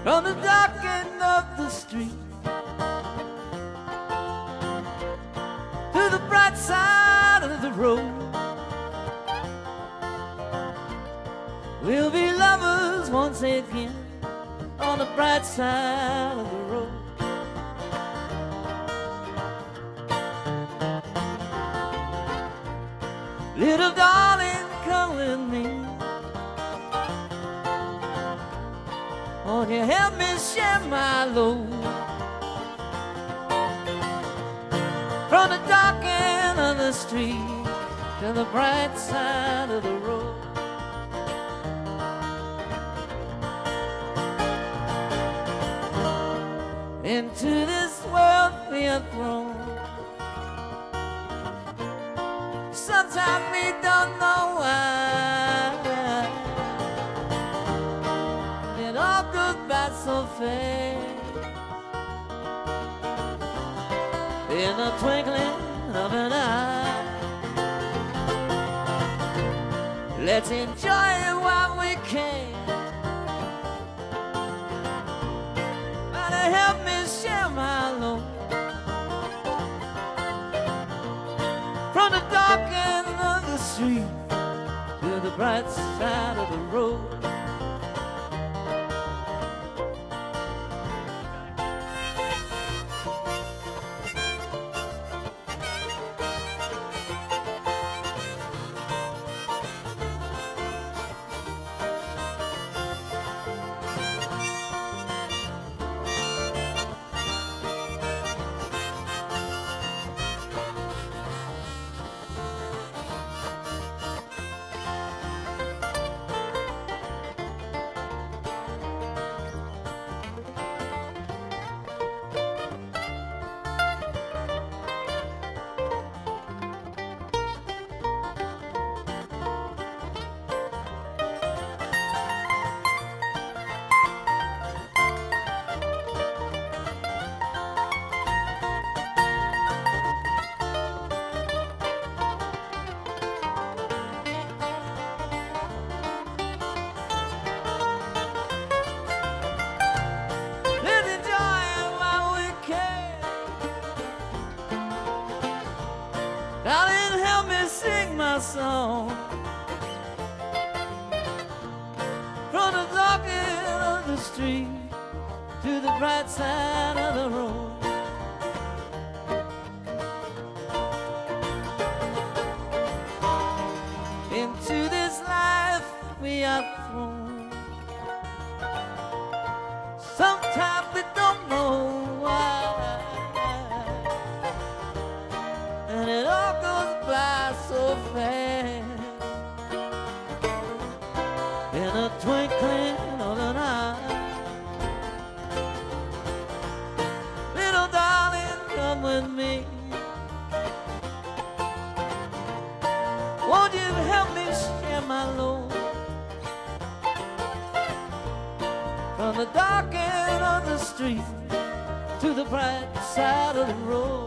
from the dark end of the street to the bright side of the road. We'll be lovers once again on the bright side of the road. Little darling, come with me. Won't you help me share my load? From the dark end of the street to the bright side of the road. Into this world we are thrown. Sometimes we don't know why. It all goes by so fast. In the twinkling of an eye. Let's enjoy it while we can. Help me share my load. From the dark end of the street to the bright side of the road. Darling, help me sing my song. From the dark end of the street to the bright side of the road. Into this life we are thrown. Sometimes we don't know why. And it all goes by so fast. In a twinkling of an eye. Little darling, come with me. Won't you help me share my load? From the dark end of the street to the bright side of the road.